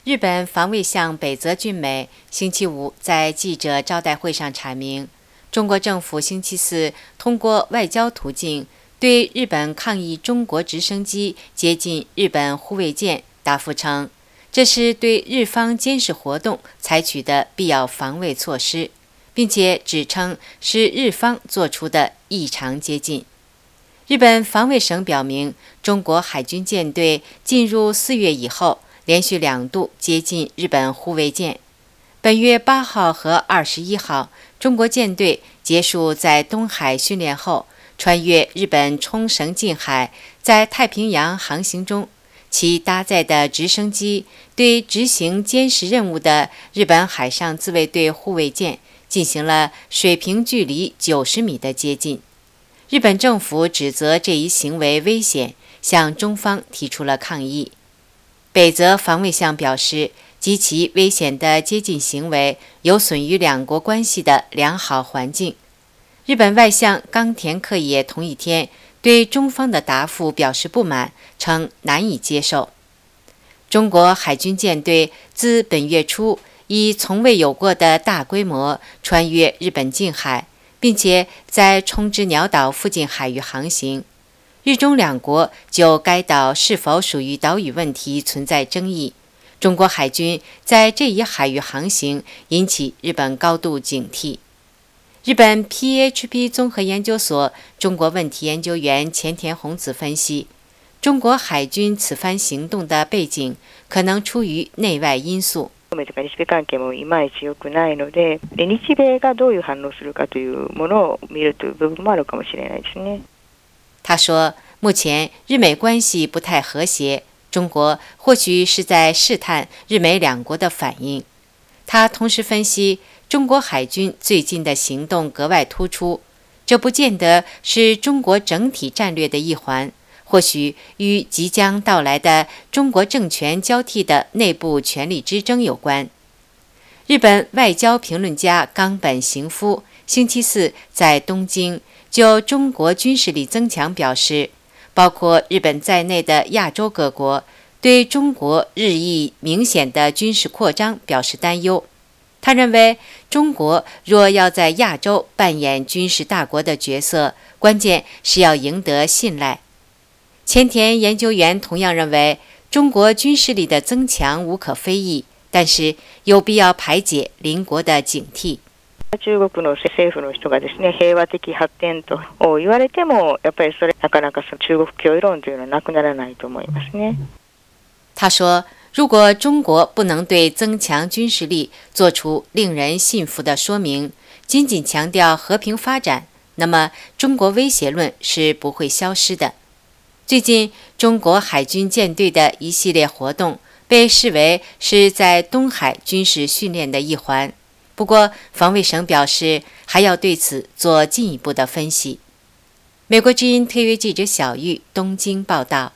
日本防卫相北泽俊美星期五在记者招待会上阐明，中国政府星期四通过外交途径对日本抗议中国直升机接近日本护卫舰答复称，这是对日方监视活动采取的必要防卫措施，并且指称是日方做出的异常接近。日本防卫省表明，中国海军舰队进入4月以后，连续2度接近日本护卫舰。本月8号和21号，中国舰队结束在东海训练后，穿越日本冲绳近海，在太平洋航行中，其搭载的直升机对执行监视任务的日本海上自卫队护卫舰进行了水平距离90米的接近。日本政府指责这一行为危险，向中方提出了抗议。北泽防卫相表示，极其危险的接近行为有损于两国关系的良好环境。日本外相冈田克也同一天对中方的答复表示不满，称难以接受。中国海军舰队自本月初以从未有过的大规模穿越日本近海，并且在冲之鸟岛附近海域航行。日中两国就该岛是否属于岛屿问题存在争议。中国海军在这一海域航行引起日本高度警惕。日本 PHP 综合研究所中国问题研究员前田弘子分析，中国海军此番行动的背景可能出于内外因素。 日米関係もいまいち良くないので、日米がどういう反応するかというものを見るという部分もあるかもしれないですね。 他说，目前日美关系不太和谐，中国或许是在试探日美两国的反应。他同时分析，中国海军最近的行动格外突出，这不见得是中国整体战略的一环，或许与即将到来的中国政权交替的内部权力之争有关。日本外交评论家冈本行夫星期四在东京就中国军事力增强表示，包括日本在内的亚洲各国对中国日益明显的军事扩张表示担忧。他认为，中国若要在亚洲扮演军事大国的角色，关键是要赢得信赖。前田研究员同样认为，中国军事力的增强无可非议，但是有必要排解邻国的警惕。 中国の政府の人がですね、平和的発展と言われても、やっぱりそれなかなか中国脅威論というのはなくならないと思いますね。 他说，如果中国不能对增强军事力做出令人信服的说明，仅仅强调和平发展，那么中国威胁论是不会消失的。最近，中国海军舰队的一系列活动被视为是在东海军事训练的一环。不过，防卫省表示还要对此做进一步的分析。美国之音特约记者小玉东京报道。